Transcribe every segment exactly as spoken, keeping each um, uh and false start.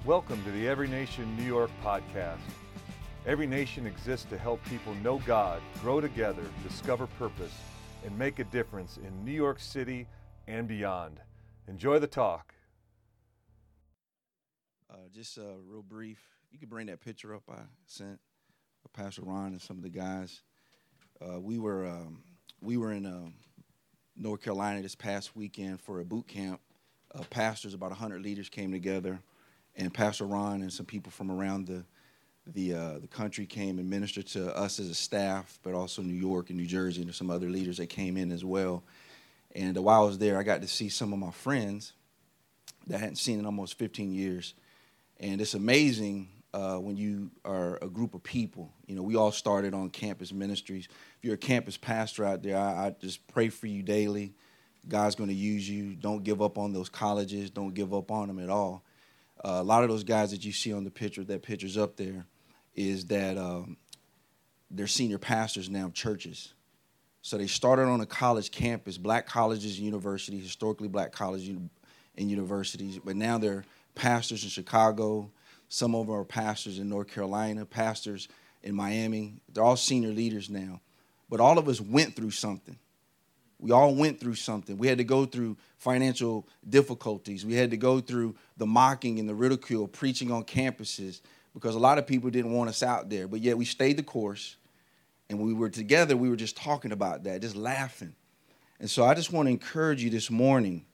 Welcome to the Every Nation New York podcast. Every Nation exists to help people know God, grow together, discover purpose, and make a difference in New York City and beyond. Enjoy the talk. Uh, just uh, real brief. You could bring that picture up I sent of Pastor Ron and some of the guys. Uh, we were um, we were in uh, North Carolina this past weekend for a boot camp. Uh, pastors, about one hundred leaders came together, and Pastor Ron and some people from around the the uh, the country came and ministered to us as a staff, but also New York and New Jersey, and some other leaders that came in as well. And uh, while I was there, I got to see some of my friends that I hadn't seen in almost fifteen years. And it's amazing uh, when you are a group of people. You know, we all started on campus ministries. If you're a campus pastor out there, I, I just pray for you daily. God's going to use you. Don't give up on those colleges. Don't give up on them at all. Uh, a lot of those guys that you see on the picture, that picture's up there, is that um, they're senior pastors now of churches. So they started on a college campus, black colleges and universities, historically black colleges and universities, but now they're pastors in Chicago. Some of them are pastors in North Carolina, pastors in Miami. They're all senior leaders now. But all of us went through something. We all went through something. We had to go through financial difficulties. We had to go through the mocking and the ridicule, preaching on campuses, because a lot of people didn't want us out there. But yet we stayed the course, and when we were together, we were just talking about that, just laughing. And so I just want to encourage you this morning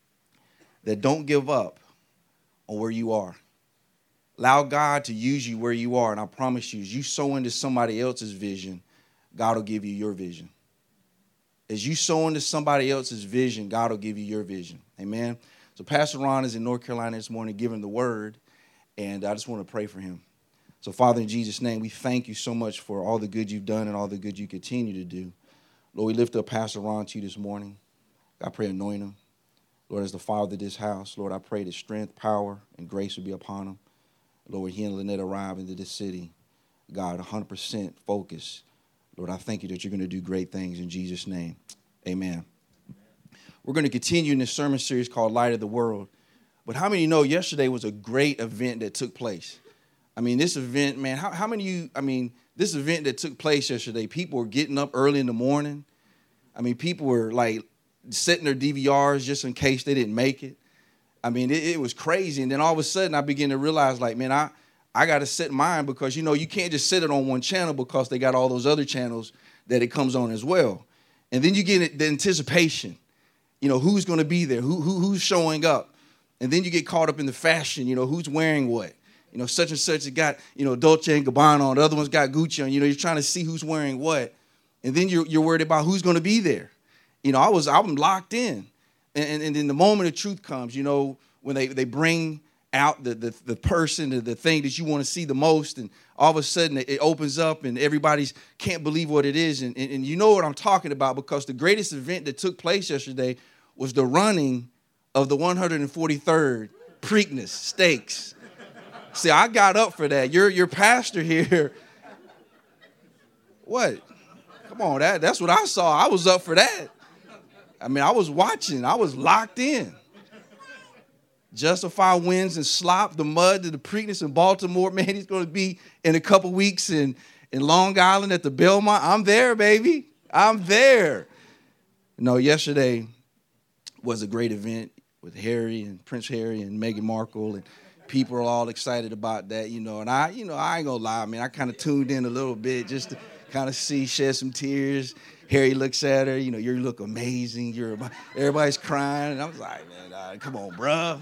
that don't give up on where you are. Allow God to use you where you are, and I promise you, as you sow into somebody else's vision, God will give you your vision. As you sow into somebody else's vision, God will give you your vision. Amen? So Pastor Ron is in North Carolina this morning giving the word, and I just want to pray for him. So, Father, in Jesus' name, we thank you so much for all the good you've done and all the good you continue to do. Lord, we lift up Pastor Ron to you this morning. I pray anoint him. Lord, as the father of this house, Lord, I pray that strength, power, and grace would be upon him. Lord, he and Lynette arrive into this city, God, one hundred percent focused. Lord, I thank you that you're going to do great things in Jesus' name. Amen. We're going to continue in this sermon series called Light of the World. But how many know yesterday was a great event that took place? I mean, this event, man, how, how many of you, I mean, this event that took place yesterday, people were getting up early in the morning. I mean, people were like setting their D V Rs just in case they didn't make it. I mean, it, it was crazy. And then all of a sudden I began to realize, like, man, I, I got to set mine because, you know, you can't just set it on one channel because they got all those other channels that it comes on as well. And then you get the anticipation, you know, who's going to be there, who, who who's showing up. And then you get caught up in the fashion, you know, who's wearing what. You know, such and such has got, you know, Dolce and Gabbana on. The other one's got Gucci on. You know, you're trying to see who's wearing what. And then you're, you're worried about who's going to be there. You know, I was, I'm locked in. And, and, and then the moment of truth comes, you know, when they, they bring out the, the, the person, the, the thing that you want to see the most, and all of a sudden it opens up and everybody's can't believe what it is. And, and, and you know what I'm talking about, because the greatest event that took place yesterday was the running of the one hundred forty-third Preakness Stakes. See, I got up for that. Your your pastor here. What? Come on, that that's what I saw. I was up for that. I mean, I was watching. I was locked in. Justify wins and slop the mud to the Preakness in Baltimore. Man, he's going to be in a couple weeks in, in Long Island at the Belmont. I'm there, baby. I'm there. No, yesterday was a great event with Harry and Prince Harry and Meghan Markle, and people are all excited about that, you know. And I, you know, I ain't gonna lie, man. I kind of tuned in a little bit just to kind of see, shed some tears. Harry looks at her, you know, you look amazing. You're, everybody's crying, and I was like, man, uh, come on, bruh.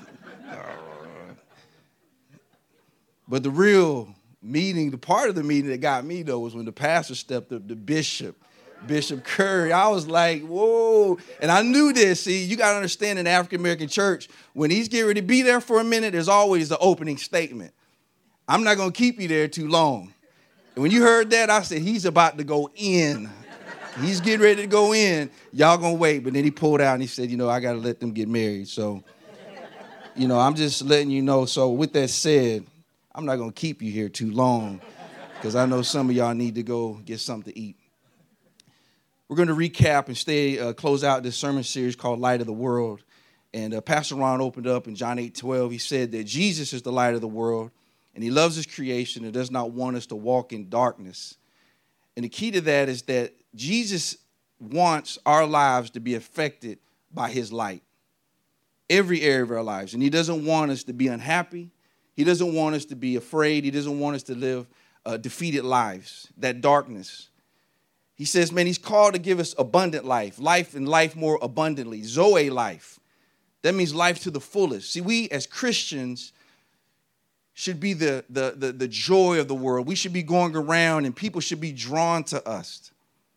But the real meeting, the part of the meeting that got me though, was when the pastor stepped up, the bishop. Bishop Curry. I was like, whoa. And I knew this. See, you got to understand, in the African-American church, when he's getting ready to be there for a minute, there's always the opening statement. I'm not going to keep you there too long. And when you heard that, I said, he's about to go in. He's getting ready to go in. Y'all going to wait. But then he pulled out and he said, you know, I got to let them get married. So, you know, I'm just letting you know. So with that said, I'm not going to keep you here too long because I know some of y'all need to go get something to eat. We're going to recap and stay uh, close out this sermon series called Light of the World. And uh, Pastor Ron opened up in John eight twelve. He said that Jesus is the light of the world, and he loves his creation and does not want us to walk in darkness. And the key to that is that Jesus wants our lives to be affected by his light, every area of our lives. And he doesn't want us to be unhappy. He doesn't want us to be afraid. He doesn't want us to live uh, defeated lives, that darkness. He says, man, he's called to give us abundant life, life and life more abundantly, Zoe life. That means life to the fullest. See, we as Christians should be the, the, the, the joy of the world. We should be going around and people should be drawn to us.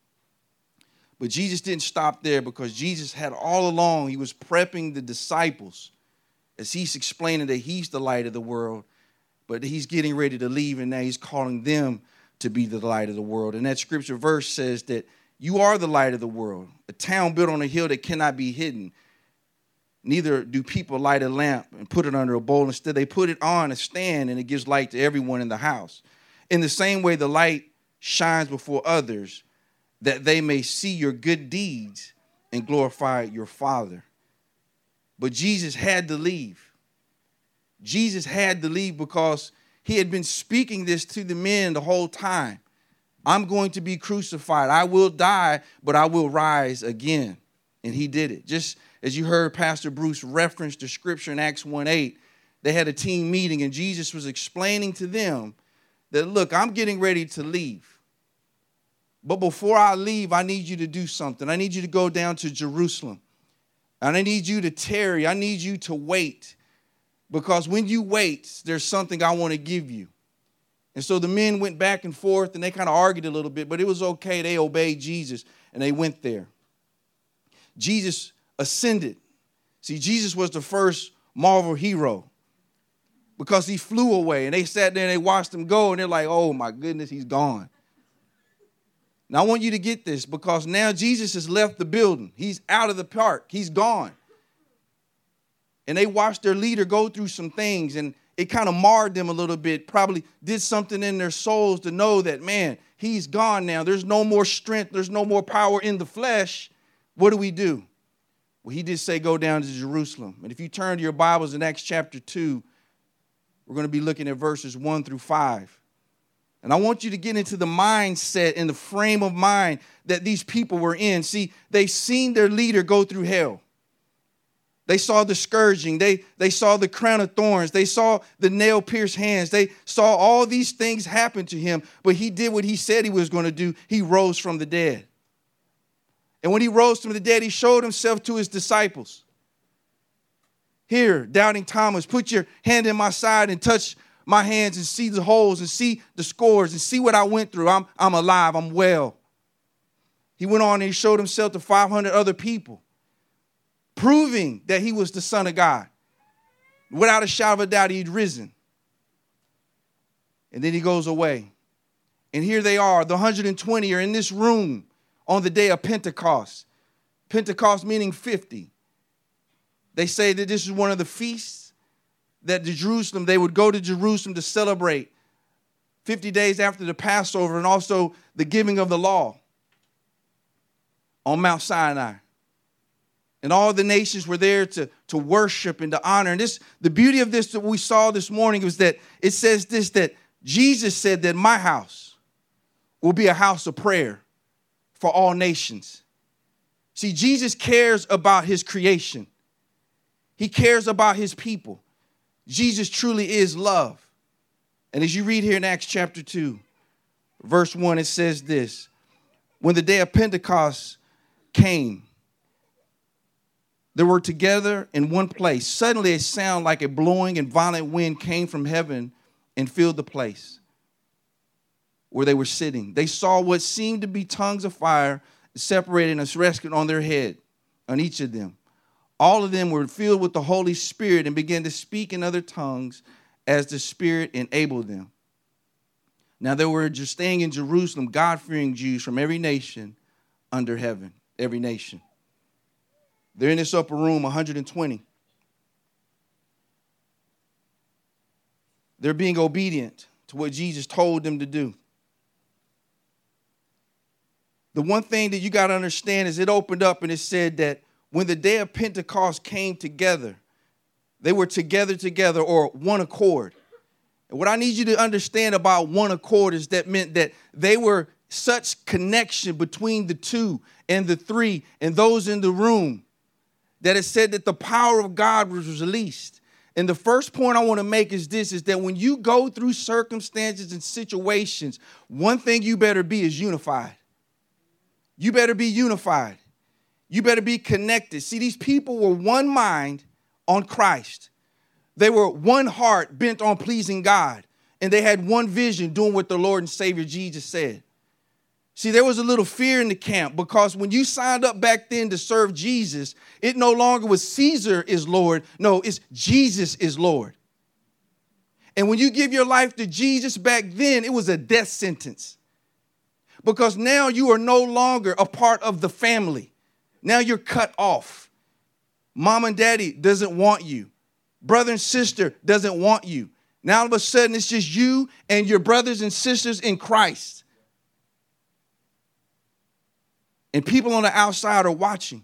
But Jesus didn't stop there, because Jesus had all along, he was prepping the disciples as he's explaining that he's the light of the world, but he's getting ready to leave, and now he's calling them to be the light of the world. And that scripture verse says that you are the light of the world, a town built on a hill that cannot be hidden. Neither do people light a lamp and put it under a bowl. Instead, they put it on a stand, and it gives light to everyone in the house. In the same way, the light shines before others, that they may see your good deeds and glorify your Father. But Jesus had to leave. Jesus had to leave because he had been speaking this to the men the whole time. I'm going to be crucified. I will die, but I will rise again. And he did it. Just as you heard Pastor Bruce reference the scripture in Acts one eight, they had a team meeting, and Jesus was explaining to them that, look, I'm getting ready to leave. But before I leave, I need you to do something. I need you to go down to Jerusalem. And I need you to tarry. I need you to wait. Because when you wait, there's something I want to give you. And so the men went back and forth, and they kind of argued a little bit, but it was okay. They obeyed Jesus, and they went there. Jesus ascended. See, Jesus was the first Marvel hero because he flew away, and they sat there and they watched him go, and they're like, oh, my goodness, he's gone. Now, I want you to get this, because now Jesus has left the building. He's out of the park. He's gone. And they watched their leader go through some things, and it kind of marred them a little bit, probably did something in their souls to know that, man, he's gone now. There's no more strength. There's no more power in the flesh. What do we do? Well, he did say go down to Jerusalem. And if you turn to your Bibles in Acts chapter two, we're going to be looking at verses one through five. And I want you to get into the mindset and the frame of mind that these people were in. See, they seen their leader go through hell. They saw the scourging. They, they saw the crown of thorns. They saw the nail-pierced hands. They saw all these things happen to him. But he did what he said he was going to do. He rose from the dead. And when he rose from the dead, he showed himself to his disciples. Here, doubting Thomas, put your hand in my side and touch my hands and see the holes and see the scores and see what I went through. I'm, I'm alive. I'm well. He went on and he showed himself to five hundred other people, proving that he was the Son of God. Without a shadow of a doubt, he'd risen. And then he goes away. And here they are. The one hundred twenty are in this room on the day of Pentecost. Pentecost meaning fifty. They say that this is one of the feasts that the Jerusalem, they would go to Jerusalem to celebrate fifty days after the Passover and also the giving of the law on Mount Sinai. And all the nations were there to, to worship and to honor. And this, the beauty of this that we saw this morning was that it says this, that Jesus said that my house will be a house of prayer for all nations. See, Jesus cares about his creation. He cares about his people. Jesus truly is love. And as you read here in Acts chapter two, verse one, it says this. When the day of Pentecost came, they were together in one place. Suddenly a sound like a blowing and violent wind came from heaven and filled the place where they were sitting. They saw what seemed to be tongues of fire separating and resting on their head, on each of them. All of them were filled with the Holy Spirit and began to speak in other tongues as the Spirit enabled them. Now they were just staying in Jerusalem, God-fearing Jews from every nation under heaven, every nation. They're in this upper room, one hundred twenty. They're being obedient to what Jesus told them to do. The one thing that you got to understand is it opened up and it said that when the day of Pentecost came together, they were together together or one accord. And what I need you to understand about one accord is that meant that they were such connection between the two and the three and those in the room that it said that the power of God was released. And the first point I want to make is this, is that when you go through circumstances and situations, one thing you better be is unified. You better be unified. You better be connected. See, these people were one mind on Christ. They were one heart bent on pleasing God. And they had one vision, doing what the Lord and Savior Jesus said. See, there was a little fear in the camp because when you signed up back then to serve Jesus, it no longer was Caesar is Lord. No, it's Jesus is Lord. And when you give your life to Jesus back then, it was a death sentence. Because now you are no longer a part of the family. Now you're cut off. Mom and daddy doesn't want you. Brother and sister doesn't want you. Now all of a sudden it's just you and your brothers and sisters in Christ. And people on the outside are watching.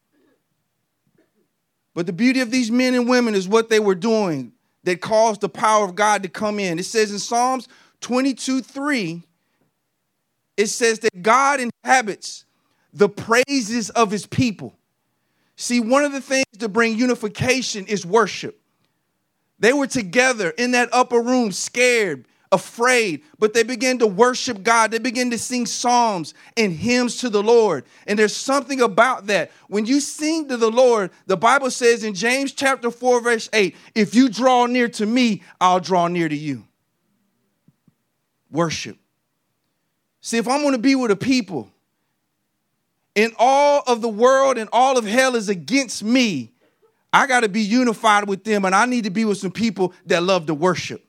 But the beauty of these men and women is what they were doing that caused the power of God to come in. It says in Psalms twenty-two three, it says that God inhabits the praises of his people. See, one of the things to bring unification is worship. They were together in that upper room, scared, afraid, but they began to worship God. They began to sing psalms and hymns to the Lord. And there's something about that. When you sing to the Lord, the Bible says in James chapter four, verse eight, if you draw near to me, I'll draw near to you. Worship. See, if I'm going to be with a people and all of the world and all of hell is against me, I got to be unified with them, and I need to be with some people that love to worship.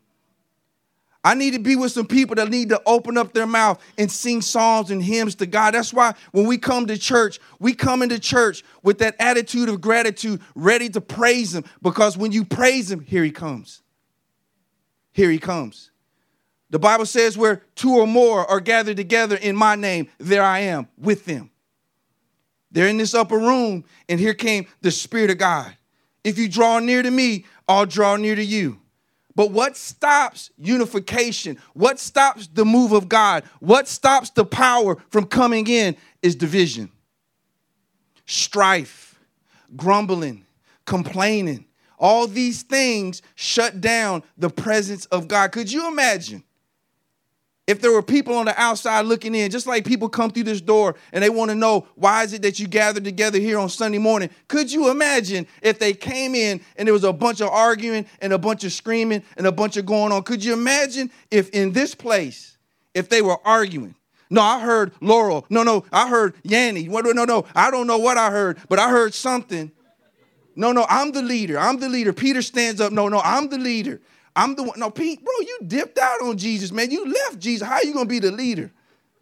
I need to be with some people that need to open up their mouth and sing songs and hymns to God. That's why when we come to church, we come into church with that attitude of gratitude, ready to praise him, because when you praise him, here he comes. Here he comes. The Bible says where two or more are gathered together in my name, there I am with them. They're in this upper room, and here came the Spirit of God. If you draw near to me, I'll draw near to you. But what stops unification? What stops the move of God? What stops the power from coming in is division, strife, grumbling, complaining. All these things shut down the presence of God. Could you imagine if there were people on the outside looking in, just like people come through this door and they want to know, why is it that you gathered together here on Sunday morning? Could you imagine if they came in and there was a bunch of arguing and a bunch of screaming and a bunch of going on? Could you imagine if in this place, if they were arguing? No, I heard Laurel. No, no, I heard Yanni. No, no, no, I don't know what I heard, but I heard something. No, no, I'm the leader. I'm the leader. Peter stands up. No, no, I'm the leader. I'm the one. No, Pete, bro, you dipped out on Jesus, man. You left Jesus. How are you going to be the leader?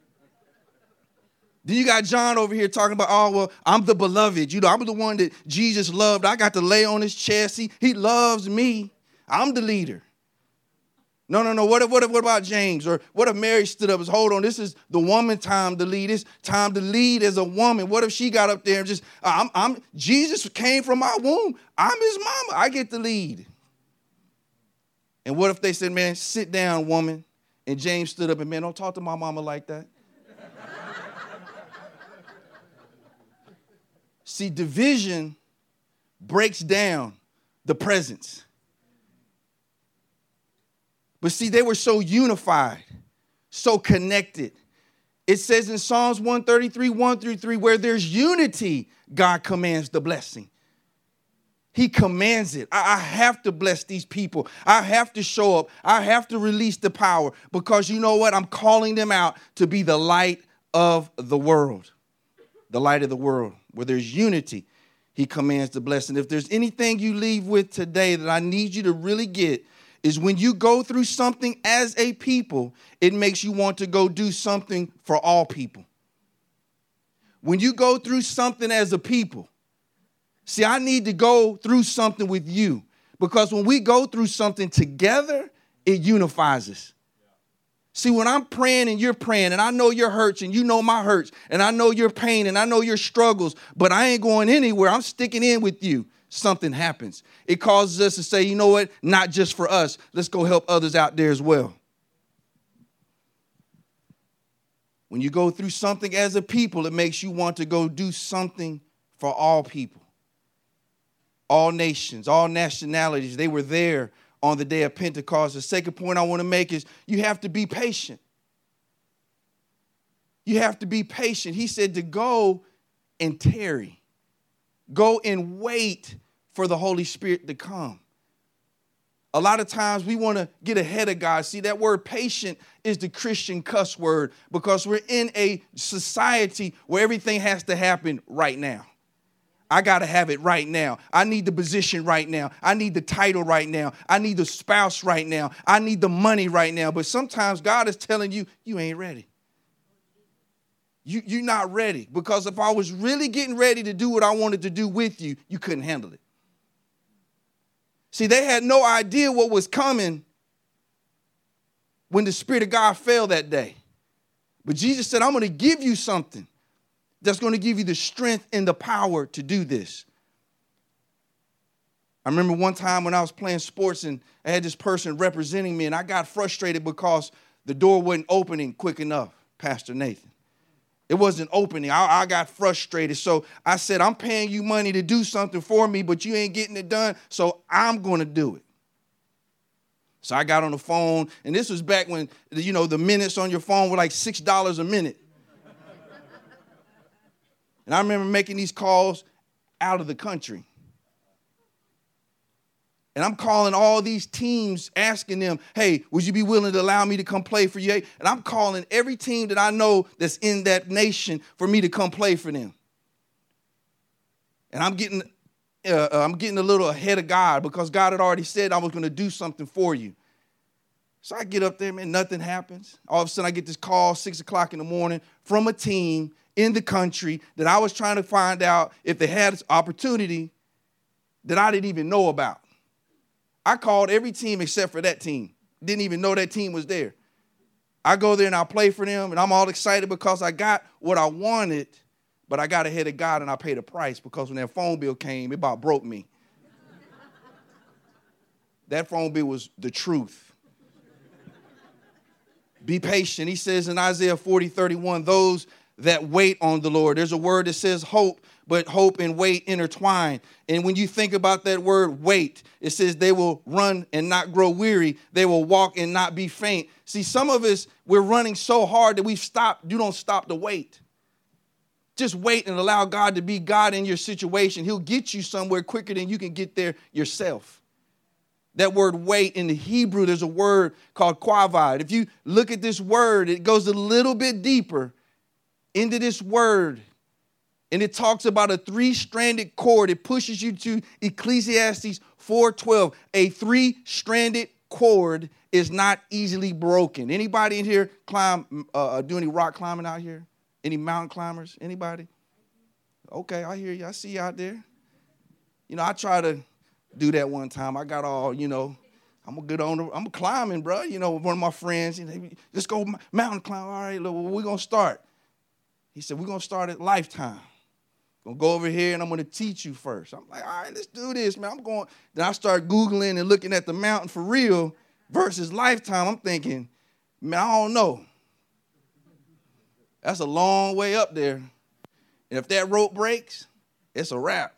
Then you got John over here talking about, oh, well, I'm the beloved. You know, I'm the one that Jesus loved. I got to lay on his chest. He, he loves me. I'm the leader. No, no, no. What if, what if, what about James? Or what if Mary stood up and said, hold on, this is the woman time to lead. It's time to lead as a woman. What if she got up there and just, I'm, I'm, Jesus came from my womb. I'm his mama. I get to lead. And what if they said, man, sit down, woman. And James stood up and, man, don't talk to my mama like that. See, division breaks down the presence. But see, they were so unified, so connected. It says in Psalms one thirty-three, one through three, where there's unity, God commands the blessing. He commands it. I, I have to bless these people. I have to show up. I have to release the power because you know what? I'm calling them out to be the light of the world. The light of the world. Where there's unity, he commands the blessing. If there's anything you leave with today that I need you to really get is when you go through something as a people, it makes you want to go do something for all people. When you go through something as a people, see, I need to go through something with you because when we go through something together, it unifies us. See, when I'm praying and you're praying, and I know your hurts and you know my hurts, and I know your pain and I know your struggles, but I ain't going anywhere. I'm sticking in with you. Something happens. It causes us to say, you know what? Not just for us. Let's go help others out there as well. When you go through something as a people, it makes you want to go do something for all people. All nations, all nationalities, they were there on the day of Pentecost. The second point I want to make is you have to be patient. You have to be patient. He said to go and tarry. Go and wait for the Holy Spirit to come. A lot of times we want to get ahead of God. See, that word patient is the Christian cuss word because we're in a society where everything has to happen right now. I got to have it right now. I need the position right now. I need the title right now. I need the spouse right now. I need the money right now. But sometimes God is telling you, you ain't ready. You, you're not ready. Because if I was really getting ready to do what I wanted to do with you, you couldn't handle it. See, they had no idea what was coming when the Spirit of God fell that day. But Jesus said, I'm going to give you something that's going to give you the strength and the power to do this. I remember one time when I was playing sports and I had this person representing me, and I got frustrated because the door wasn't opening quick enough, Pastor Nathan. It wasn't opening. I, I got frustrated. So I said, I'm paying you money to do something for me, but you ain't getting it done, so I'm going to do it. So I got on the phone, and this was back when, you know, the minutes on your phone were like six dollars a minute. And I remember making these calls out of the country. And I'm calling all these teams, asking them, hey, would you be willing to allow me to come play for you? And I'm calling every team that I know that's in that nation for me to come play for them. And I'm getting, uh, I'm getting a little ahead of God because God had already said I was going to do something for you. So I get up there, man, nothing happens. All of a sudden I get this call, six o'clock in the morning, from a team in the country that I was trying to find out if they had this opportunity that I didn't even know about. I called every team except for that team. Didn't even know that team was there. I go there and I play for them, and I'm all excited because I got what I wanted, but I got ahead of God and I paid a price because when that phone bill came, it about broke me. That phone bill was the truth. Be patient. He says in Isaiah forty, thirty-one, those that wait on the Lord. There's a word that says hope, but hope and wait intertwine. And when you think about that word wait, it says they will run and not grow weary. They will walk and not be faint. See, some of us, we're running so hard that we've stopped. You don't stop to wait. Just wait and allow God to be God in your situation. He'll get you somewhere quicker than you can get there yourself. That word wait in the Hebrew, there's a word called quavad. If you look at this word, it goes a little bit deeper into this word. And it talks about a three-stranded cord. It pushes you to Ecclesiastes four twelve. A three-stranded cord is not easily broken. Anybody in here climb, uh, do any rock climbing out here? Any mountain climbers? Anybody? Okay, I hear you. I see you out there. You know, I try to do that one time. I got all, you know, I'm a good owner. I'm climbing, bro. You know, one of my friends, you know, let's go mountain climb. All right, look, well, we're going to start. He said, we're going to start at Lifetime. I'm going to go over here and I'm going to teach you first. I'm like, all right, let's do this, man. I'm going. Then I start Googling and looking at the mountain for real versus Lifetime. I'm thinking, man, I don't know. That's a long way up there. And if that rope breaks, it's a wrap.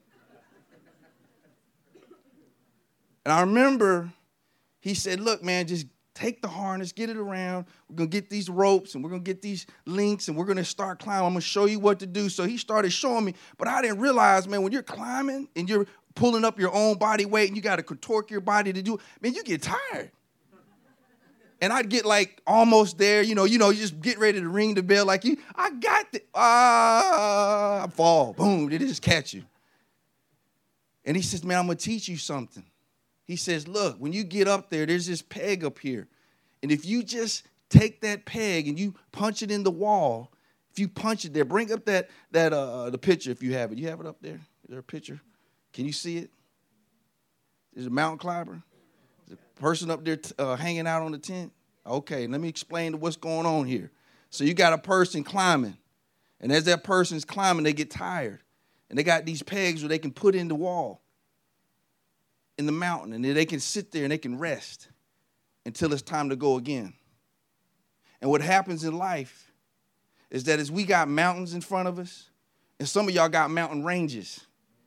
And I remember he said, look, man, just take the harness, get it around. We're going to get these ropes, and we're going to get these links, and we're going to start climbing. I'm going to show you what to do. So he started showing me. But I didn't realize, man, when you're climbing and you're pulling up your own body weight and you got to contort your body to do it, man, you get tired. And I'd get, like, almost there. You know, you know, you just get ready to ring the bell like you. I got the, ah, I fall. Boom, they just catch you. And he says, man, I'm going to teach you something. He says, look, when you get up there, there's this peg up here. And if you just take that peg and you punch it in the wall, if you punch it there, bring up that, that uh, the picture if you have it. You have it up there? Is there a picture? Can you see it? There's a mountain climber. There's a person up there t- uh, hanging out on the tent. Okay, let me explain what's going on here. So you got a person climbing, and as that person's climbing, they get tired. And they got these pegs where they can put in the wall in the mountain, and then they can sit there and they can rest until it's time to go again. And what happens in life is that as we got mountains in front of us, and some of y'all got mountain ranges.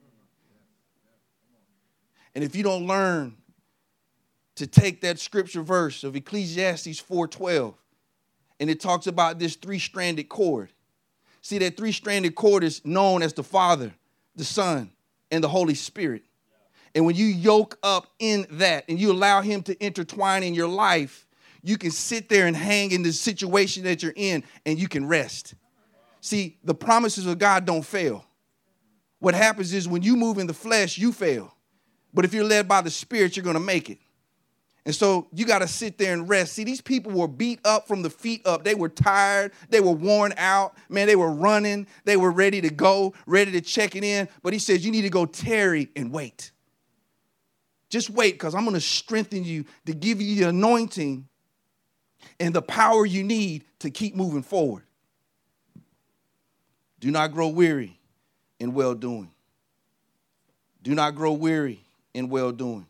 And if you don't learn to take that scripture verse of Ecclesiastes four twelve, and it talks about this three-stranded cord. See, that three-stranded cord is known as the Father, the Son, and the Holy Spirit. And when you yoke up in that and you allow him to intertwine in your life, you can sit there and hang in the situation that you're in and you can rest. See, the promises of God don't fail. What happens is when you move in the flesh, you fail. But if you're led by the Spirit, you're going to make it. And so you got to sit there and rest. See, these people were beat up from the feet up. They were tired. They were worn out. Man, they were running. They were ready to go, ready to check it in. But he says, you need to go tarry and wait. Just wait, because I'm going to strengthen you to give you the anointing and the power you need to keep moving forward. Do not grow weary in well-doing. Do not grow weary in well-doing.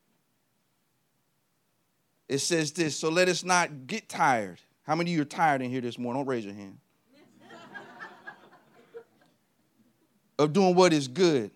It says this, so let us not get tired. How many of you are tired in here this morning? Don't raise your hand. Of doing what is good.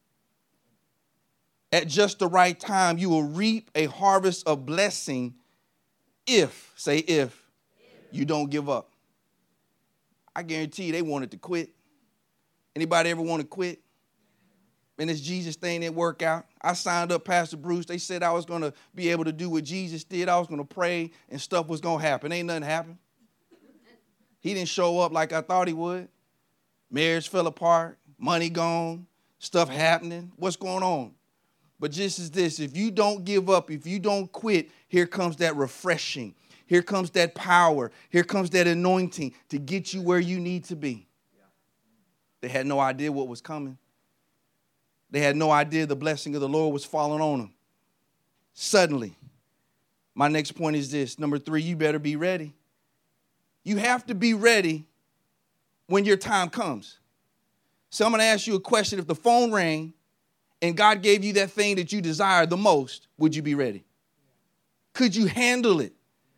At just the right time, you will reap a harvest of blessing if, say if, if. you don't give up. I guarantee you they wanted to quit. Anybody ever want to quit? And this Jesus thing didn't work out. I signed up Pastor Bruce. They said I was going to be able to do what Jesus did. I was going to pray and stuff was going to happen. Ain't nothing happened. He didn't show up like I thought he would. Marriage fell apart. Money gone. Stuff happening. What's going on? But just as this, if you don't give up, if you don't quit, here comes that refreshing. Here comes that power. Here comes that anointing to get you where you need to be. They had no idea what was coming. They had no idea the blessing of the Lord was falling on them. Suddenly. My next point is this. Number three, you better be ready. You have to be ready when your time comes. So I'm going to ask you a question. If the phone rang and God gave you that thing that you desire the most, would you be ready? Could you handle it?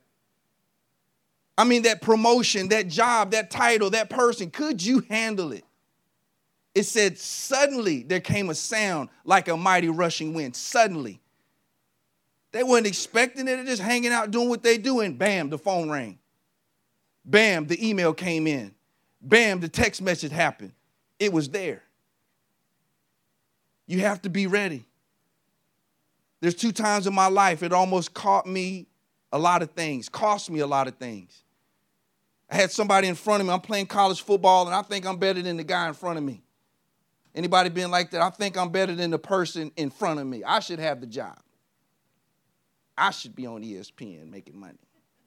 I mean, that promotion, that job, that title, that person, could you handle it? It said, suddenly there came a sound like a mighty rushing wind. Suddenly. They weren't expecting it. They're just hanging out doing what they do, and bam, the phone rang. Bam, the email came in. Bam, the text message happened. It was there. You have to be ready. There's two times in my life it almost cost me a lot of things, cost me a lot of things. I had somebody in front of me. I'm playing college football, and I think I'm better than the guy in front of me. Anybody been like that? I think I'm better than the person in front of me. I should have the job. I should be on E S P N making money.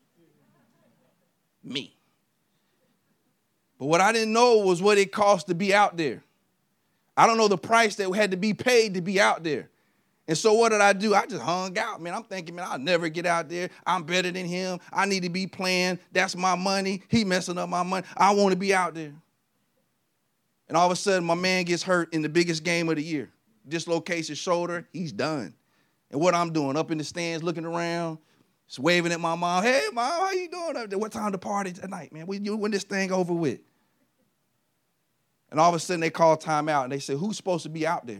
Me. But what I didn't know was what it cost to be out there. I don't know the price that had to be paid to be out there. And so what did I do? I just hung out, man. I'm thinking, man, I'll never get out there. I'm better than him. I need to be playing. That's my money. He messing up my money. I want to be out there. And all of a sudden, my man gets hurt in the biggest game of the year. Dislocates his shoulder. He's done. And what I'm doing, up in the stands, looking around, just waving at my mom. Hey, Mom, how you doing up there? What time to party tonight, man? When, when this thing over with? And all of a sudden, they call timeout, and they say, who's supposed to be out there?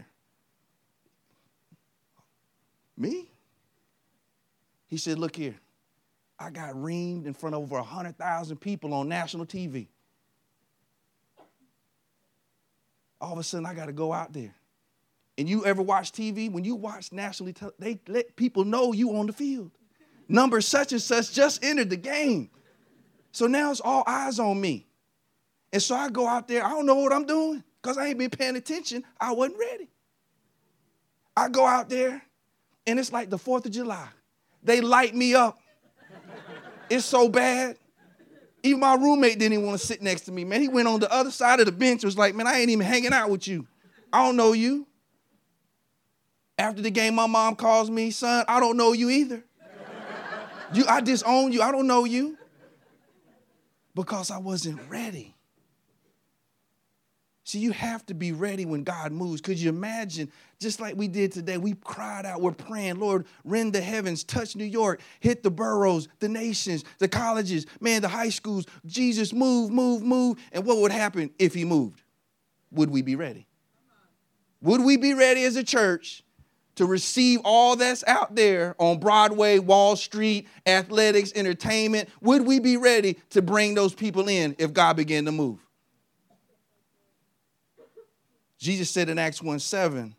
Me? He said, look here. I got reamed in front of over one hundred thousand people on national T V. All of a sudden, I got to go out there. And you ever watch T V? When you watch nationally, they let people know you on the field. Number such and such just entered the game. So now it's all eyes on me. And so I go out there. I don't know what I'm doing because I ain't been paying attention. I wasn't ready. I go out there, and it's like the fourth of July. They light me up. It's so bad. Even my roommate didn't even want to sit next to me, man. He went on the other side of the bench. Was like, man, I ain't even hanging out with you. I don't know you. After the game, my mom calls me, son, I don't know you either. You, I disown you. I don't know you. Because I wasn't ready. See, you have to be ready when God moves. Could you imagine, just like we did today, we cried out, we're praying, Lord, rend the heavens, touch New York, hit the boroughs, the nations, the colleges, man, the high schools. Jesus, move, move, move. And what would happen if he moved? Would we be ready? Would we be ready as a church to receive all that's out there on Broadway, Wall Street, athletics, entertainment? Would we be ready to bring those people in if God began to move? Jesus said in Acts one seven,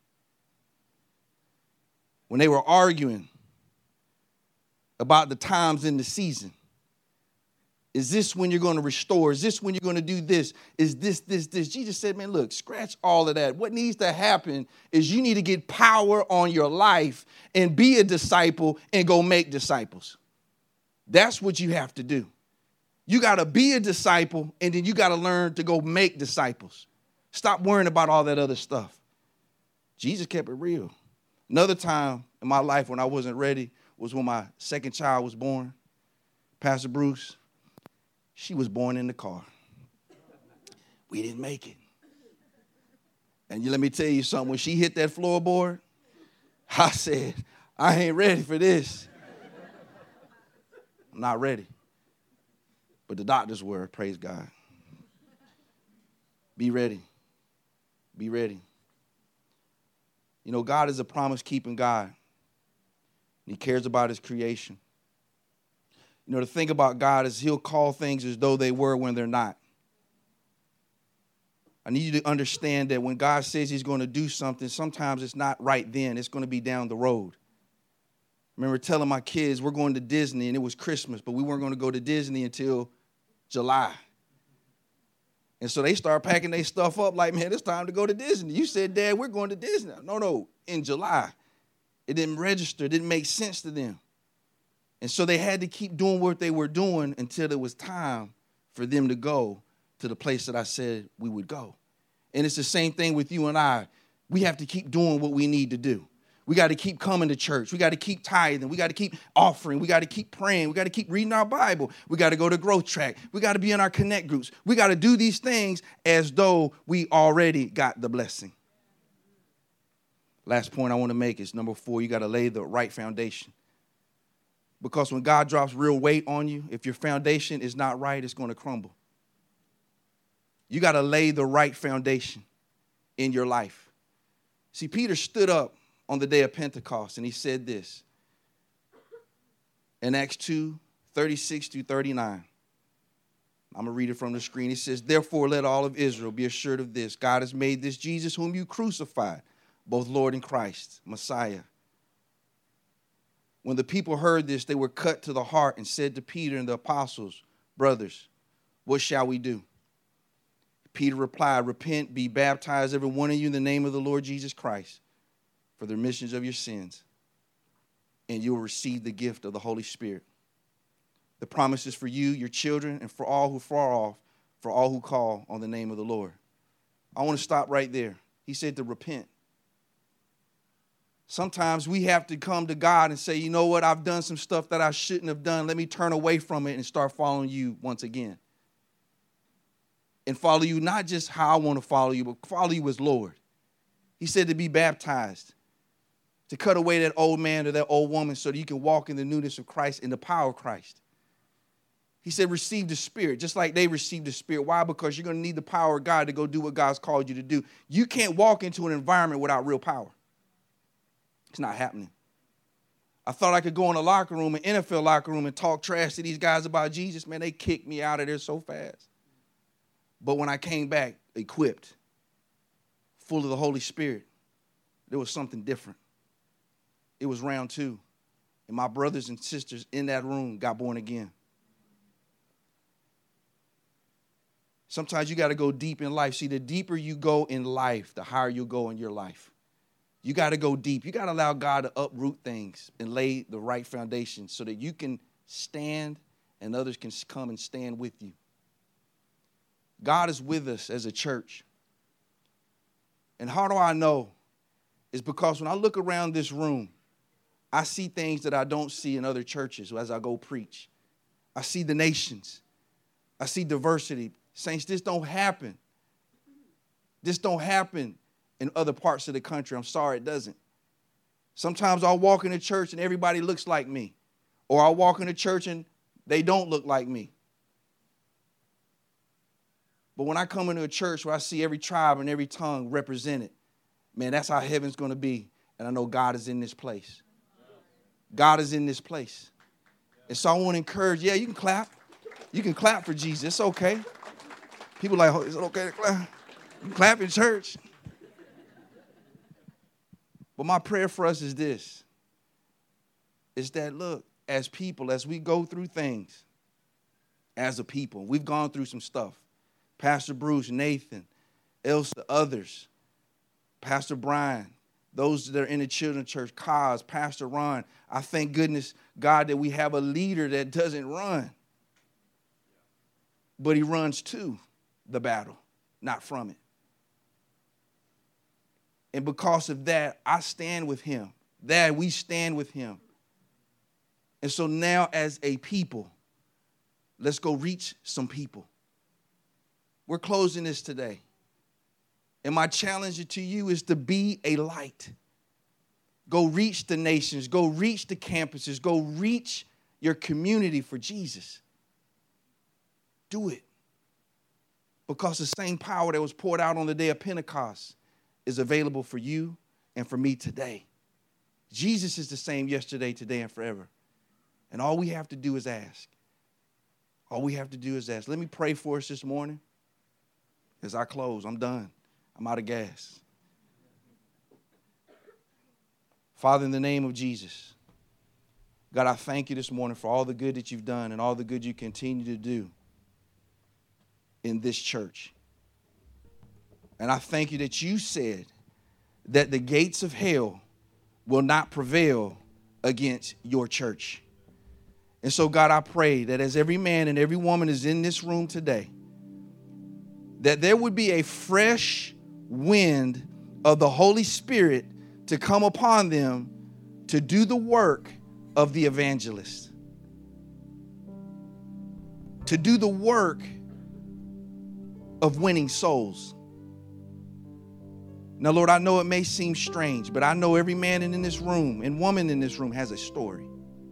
when they were arguing about the times in the season, is this when you're going to restore? Is this when you're going to do this? Is this, this, this? Jesus said, man, look, scratch all of that. What needs to happen is you need to get power on your life and be a disciple and go make disciples. That's what you have to do. You got to be a disciple, and then you got to learn to go make disciples. Stop worrying about all that other stuff. Jesus kept it real. Another time in my life when I wasn't ready was when my second child was born. Pastor Bruce, she was born in the car. We didn't make it. And you let me tell you something. When she hit that floorboard, I said, I ain't ready for this. I'm not ready. But the doctors were, praise God. Be ready. Be ready. You know, God is a promise-keeping God. He cares about his creation. You know, the thing about God is he'll call things as though they were when they're not. I need you to understand that when God says he's going to do something, sometimes it's not right then. It's going to be down the road. I remember telling my kids we're going to Disney, and it was Christmas, but we weren't going to go to Disney until July. And so they start packing their stuff up like, man, it's time to go to Disney. You said, Dad, we're going to Disney. No, no, in July. It didn't register. It didn't make sense to them. And so they had to keep doing what they were doing until it was time for them to go to the place that I said we would go. And it's the same thing with you and I. We have to keep doing what we need to do. We got to keep coming to church. We got to keep tithing. We got to keep offering. We got to keep praying. We got to keep reading our Bible. We got to go to Growth Track. We got to be in our connect groups. We got to do these things as though we already got the blessing. Last point I want to make is number four, you got to lay the right foundation. Because when God drops real weight on you, if your foundation is not right, it's going to crumble. You got to lay the right foundation in your life. See, Peter stood up on the day of Pentecost, and he said this in Acts two, thirty-six through thirty-nine. I'm going to read it from the screen. He says, therefore, let all of Israel be assured of this. God has made this Jesus whom you crucified, both Lord and Christ, Messiah. When the people heard this, they were cut to the heart and said to Peter and the apostles, brothers, what shall we do? Peter replied, repent, be baptized, every one of you, in the name of the Lord Jesus Christ, for the remission of your sins, and you will receive the gift of the Holy Spirit. The promise is for you, your children, and for all who are far off, for all who call on the name of the Lord. I want to stop right there. He said to repent. Sometimes we have to come to God and say, you know what, I've done some stuff that I shouldn't have done. Let me turn away from it and start following you once again. And follow you not just how I want to follow you, but follow you as Lord. He said to be baptized, to cut away that old man or that old woman so that you can walk in the newness of Christ, in the power of Christ. He said receive the Spirit, just like they received the Spirit. Why? Because you're going to need the power of God to go do what God's called you to do. You can't walk into an environment without real power. It's not happening. I thought I could go in a locker room, an N F L locker room, and talk trash to these guys about Jesus. Man, they kicked me out of there so fast. But when I came back equipped, full of the Holy Spirit, there was something different. It was round two. And my brothers and sisters in that room got born again. Sometimes you got to go deep in life. See, the deeper you go in life, the higher you'll go in your life. You got to go deep. You got to allow God to uproot things and lay the right foundation so that you can stand and others can come and stand with you. God is with us as a church. And how do I know? It's because when I look around this room, I see things that I don't see in other churches as I go preach. I see the nations. I see diversity. Saints, this don't happen. This don't happen in other parts of the country. I'm sorry, it doesn't. Sometimes I'll walk in a church and everybody looks like me. Or I'll walk in a church and they don't look like me. But when I come into a church where I see every tribe and every tongue represented, man, that's how heaven's going to be. And I know God is in this place. God is in this place. And so I want to encourage, yeah, you can clap. You can clap for Jesus. It's okay. People are like, oh, is it okay to clap? You can clap in church. But my prayer for us is this. Is that, look, as people, as we go through things, as a people, we've gone through some stuff. Pastor Bruce, Nathan, Elsa, others, Pastor Brian, those that are in the children's church, Kaz, Pastor Ron. I thank goodness, God, that we have a leader that doesn't run, but he runs to the battle, not from it. And because of that, I stand with him. That we stand with him. And so now as a people, let's go reach some people. We're closing this today. And my challenge to you is to be a light. Go reach the nations. Go reach the campuses. Go reach your community for Jesus. Do it. Because the same power that was poured out on the day of Pentecost is available for you and for me today. Jesus is the same yesterday, today, and forever. And all we have to do is ask. All we have to do is ask. Let me pray for us this morning. As I close, I'm done. I'm out of gas. Father, in the name of Jesus, God, I thank you this morning for all the good that you've done and all the good you continue to do in this church. And I thank you that you said that the gates of hell will not prevail against your church. And so, God, I pray that as every man and every woman is in this room today, that there would be a fresh wind of the Holy Spirit to come upon them to do the work of the evangelist, to do the work of winning souls. Now, Lord, I know it may seem strange, but I know every man in this room and woman in this room has a story.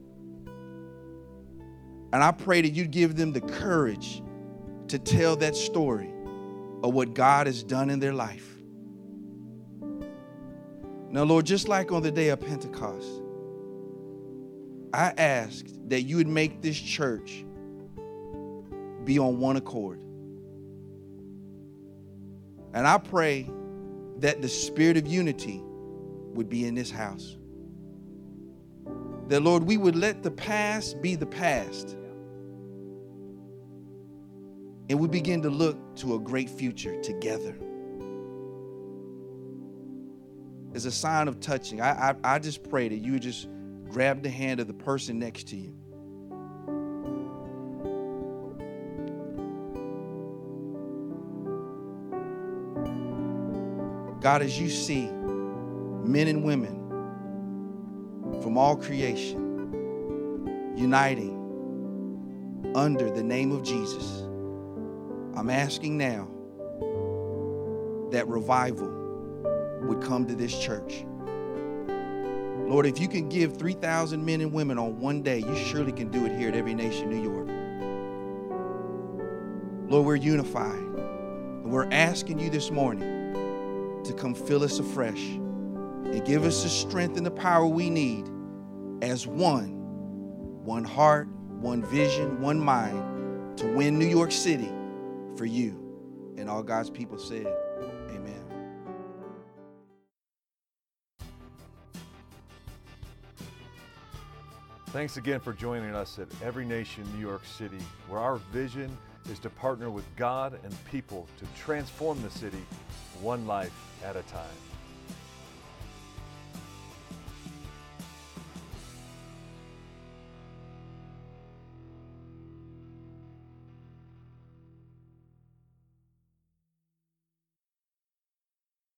And I pray that you'd give them the courage to tell that story of what God has done in their life. Now, Lord, just like on the day of Pentecost, I asked that you would make this church be on one accord. And I pray that the spirit of unity would be in this house. That, Lord, we would let the past be the past. And we begin to look to a great future together. As a sign of touching, I, I, I just pray that you would just grab the hand of the person next to you. God, as you see men and women from all creation uniting under the name of Jesus, I'm asking now that revival would come to this church. Lord, if you can give three thousand men and women on one day, you surely can do it here at Every Nation New York. Lord, we're unified. And we're asking you this morning to come fill us afresh and give us the strength and the power we need as one, one heart, one vision, one mind to win New York City for you. And all God's people said, amen. Thanks again for joining us at Every Nation New York City, where our vision is to partner with God and people to transform the city one life at a time.